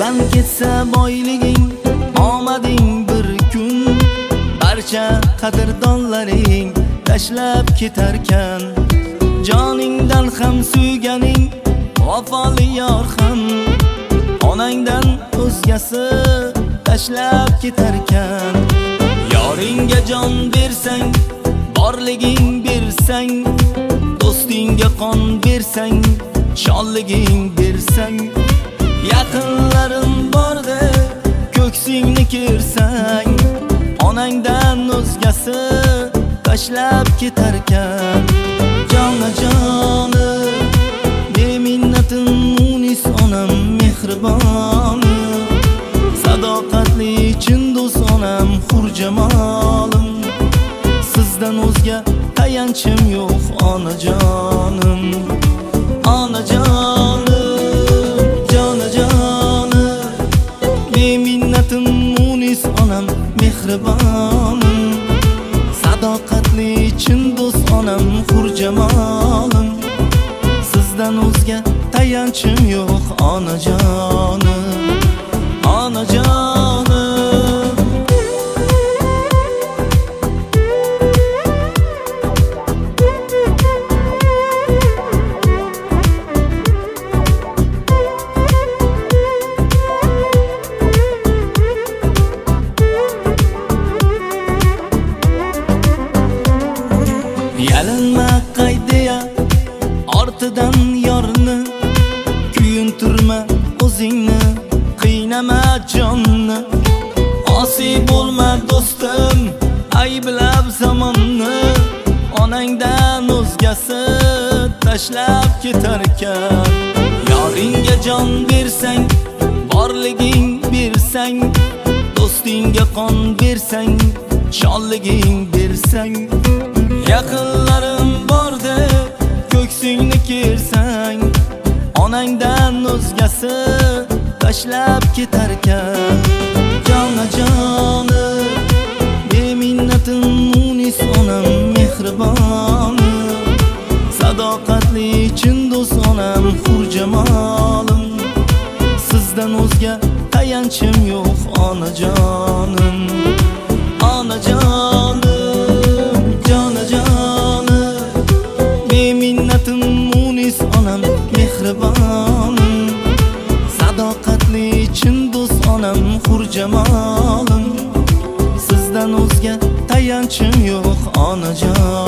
eldan ketsa boyliging, omading bir kun barcha qadrdonlaring tashlab ketarkan. Joningdan ham suyganing vafoli yor ham onangdan o'zgasi tashlab ketarkan. Yoringga jon bersang, borliging bersang, do'stingga qon bersang, shonliging bersang, yaqinlarim borda ko'ksingni kersang, onangdan o'zgasi tashlab ketarkan. Joni beminnatim munis onam mehriboni, sadoqatli chin do'st onam hurjamolim. Sizdan o'zga tayanchim yo'q onajonim, onajonim, jonajonim. Beminnatim munis onam mehribonim, sadoqatli chin do'st onam hurjamolim. Sizdan o'zga tayanchim yo'q onajonim, onajonim. Yalanma qaydiya ortidan yorni, kuyuntirma o'zingni, qiynama jonni. Osiy bo'lma do'stim, ayblab zamonni, onangdan o'zgasi tashlab ketarkan. Yoringga jon bersang, borliging bersang, do'stingga qon bersang, shonliging bersang, yaqinlarim borda ko'ksingni kersang, onangdan o'zgasi tashlab ketarkan. Joni beminnatim munis onam mehriboni, sadoqatli chin do'st onam hurjamolim. Sizdan o'zga tayanchim yo'q onajonim, onajonim, jonajonim. Beminnatim munis onam mehribonim, sadoqatli chin do'st onam hurjamolim. Sizdan o'zga tayanchim yo'q onajonim.